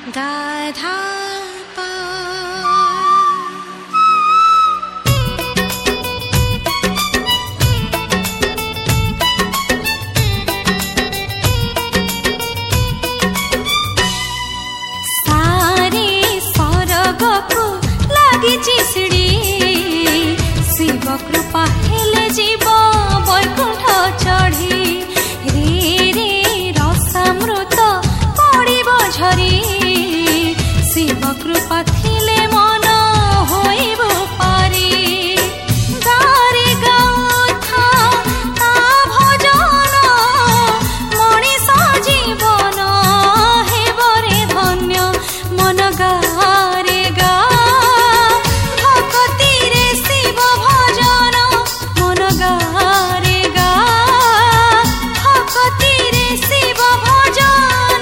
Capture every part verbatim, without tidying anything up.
दाधा पा सारे सरगको लागिछि सिडी शिव कृपा हेले जीव वैकुंठ चढ़ी रे रे रसामृत पड़िब झरी शिव कृपा थिले मन होइब पारी गारे गाथा ता भजन मणिष जीवन हेबरे धन्य मन गारे गा भक्ति रे शिव भजन मन गारे गा भक्ति रे शिव भजन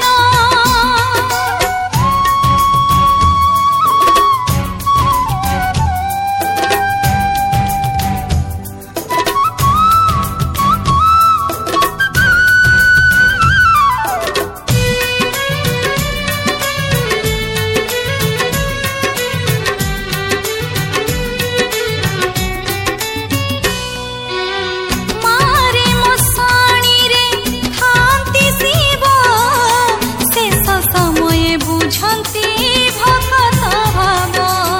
मारे मसाणी रे थांती शिव शेष समय बुझंती भक्त भाव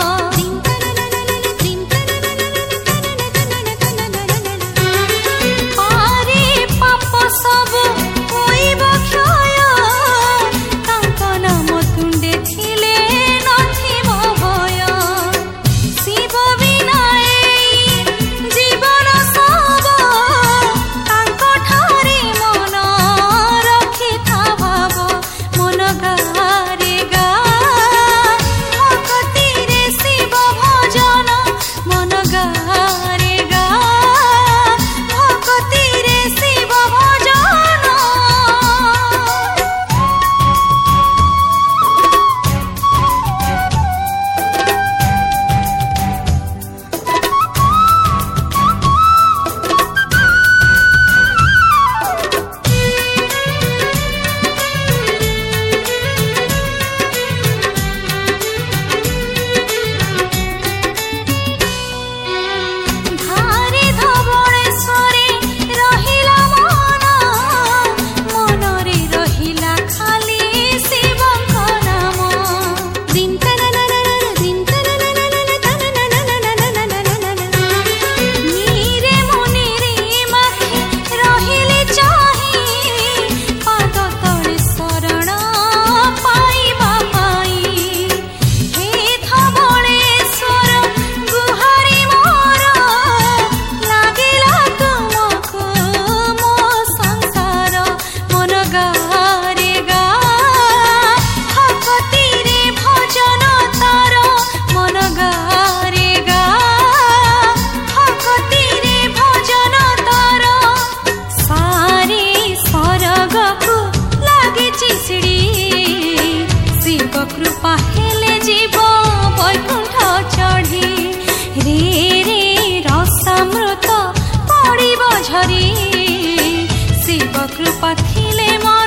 पारे पाप सब होइब क्षय तांक नाम तुंडे थिले नथिब भय शिव बिना एई जीवन सब तांक ठारे मन रखिथा भाव मन गारे गा भक्ति रे शिव भजन मन गारे गा भक्ति रे शिव भजन धारे धवळेश्वरे रहिला मन मनरे रहिला खाली शिवଙ୍କ नाम दिन दिन नीरे मुनिरे माखि रहिले चाहि पाद तळे शरण पाइबा पाई हे धवळेश्वर गुहारी मोर लागिला तुमको मो संसार मन गारे गा भक्ति रे भजन तार मन गारे गा भक्ति रे भजन तार सारे सरगको लागिछि सिडी शिव कृपा हेले जीव वैकुंठ चढ़ी रे रे रसामृत पड़िब झरी शिव कृपा थिले मन